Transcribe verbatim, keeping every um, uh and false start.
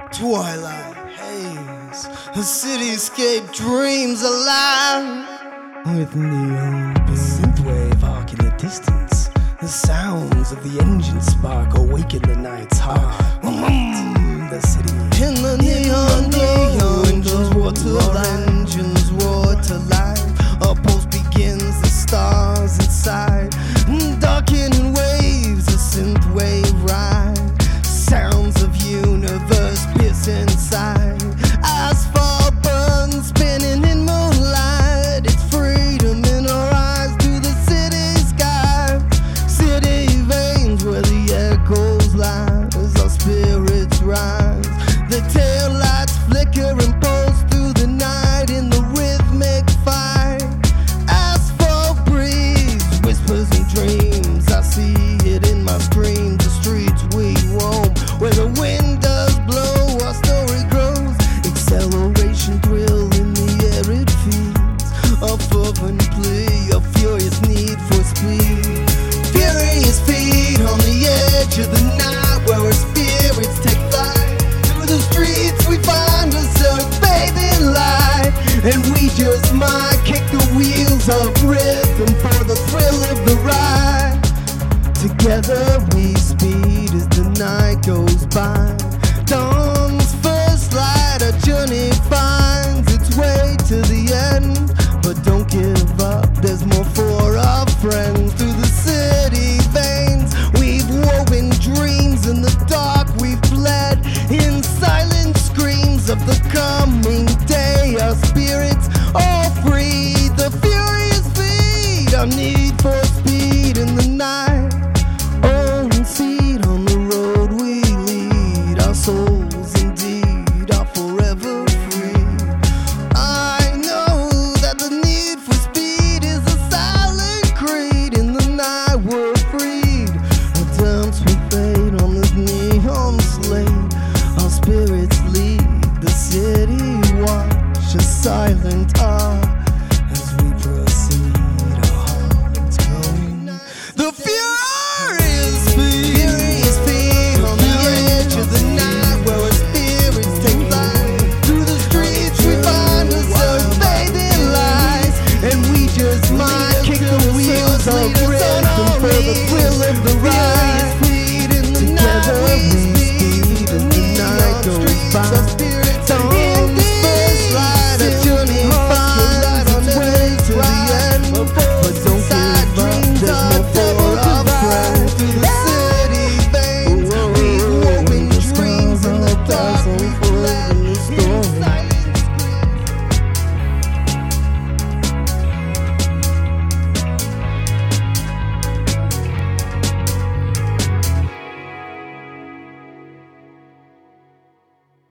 Twilight haze, a cityscape dreams alive. With neon, the synthwave arc in the distance, the sounds of the engine spark awaken the night's heart. Mm, the city in the neon, neon engines roar to life. Engines roar to life. A pulse begins, the stars inside darkening waves, a synthwave ride. Sounds of universe pierce inside. Asphalt burns, spinning in moonlight. It's freedom in our eyes to the city sky. City veins where the echoes lie as our spirits rise. The taillights flicker and pulse through the night in the rhythmic fight. Asphalt breeze, whispers and dreams. I see it in my screams. The streets we roam, where the wind does blow, our story grows. Acceleration thrill in the air it feeds. A fervent plea, a furious need for speed. Furious feet on the edge of the night, where our spirits take flight. Through the streets we find ourselves bathing light, and we just might kick the wheels of rhythm for the thrill of the ride. Together we speed as the night goes by. Dawn's first light, our journey finds its way to the end. But don't give up, there's more for our friends. Through the city veins, we've woven dreams. In the dark we've bled in silent screams of the coming day. Our spirits all free, the furious feed, our need for speed in the night. Own seat on the road we lead. Our souls indeed are forever free. I know that the need for speed is a silent creed. In the night we're freed. A dance we fade on this neon slate. Our spirits lead the city watch, a silent awe as we proceed. Our hearts glowing. The furious feet, furious feet on the edge of the night, where our spirits take flight. Through the streets we find ourselves bathing lights, and we just might kick the wheels of rhythm for the thrill of the ride. Together we speed as the night goes by.